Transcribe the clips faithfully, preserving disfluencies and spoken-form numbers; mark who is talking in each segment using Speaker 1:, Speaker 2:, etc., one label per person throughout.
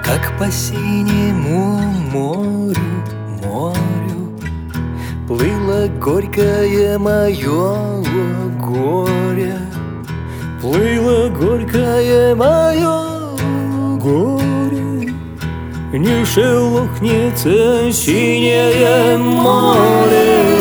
Speaker 1: Как по синему морю, морю плыло горькое мое горе. Плыло горькое мое горе, не шелохнется синее море.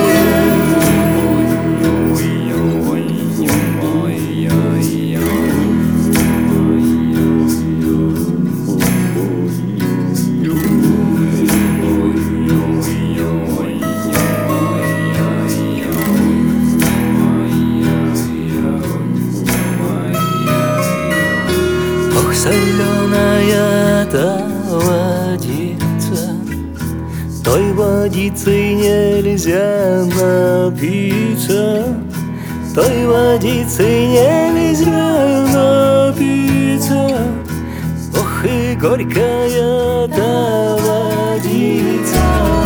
Speaker 1: Ох, соленая та водица, той водицей нельзя напиться, той водицей нельзя напиться. Ох, и горькая та водица.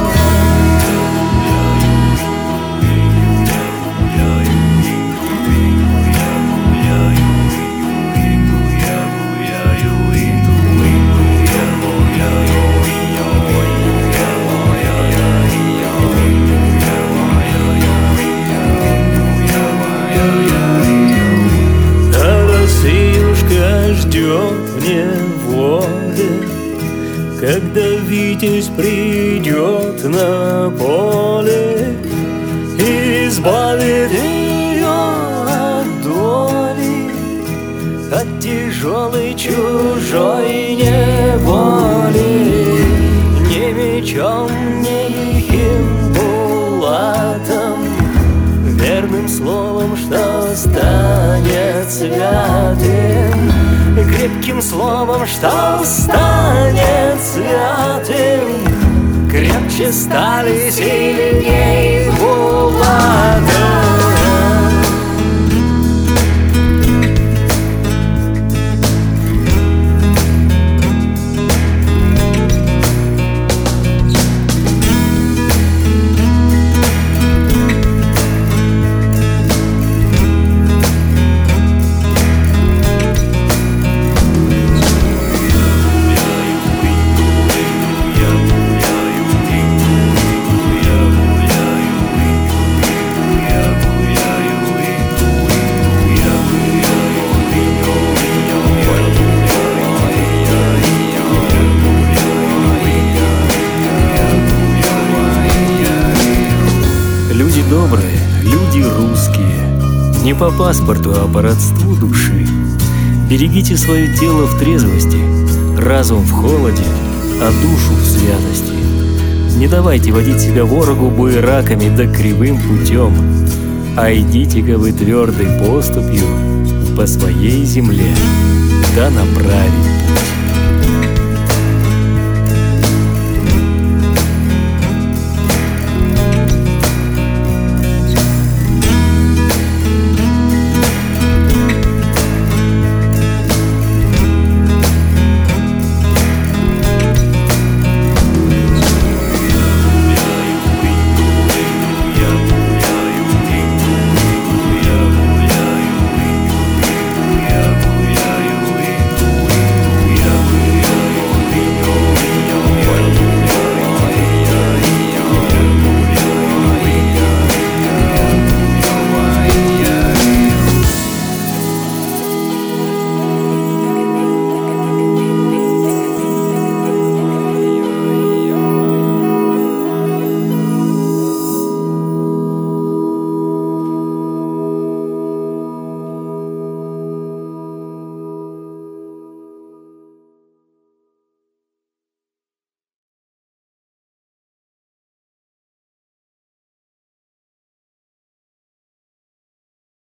Speaker 1: Ждет в неволе, когда Витязь придет на поле, избавит ее от доли, от тяжелой чужой неволи. Ни мечом, ни лихим булатом, верным словом, что станет святым, крепким словом, что станет святым, крепче стали, сильней булата.
Speaker 2: Люди добрые, люди русские, не по паспорту, а по родству души. Берегите свое тело в трезвости, разум в холоде, а душу в святости. Не давайте водить себя ворогу буераками да кривым путем, а идите-ка вы твердой поступью по своей земле, да на праведный путь.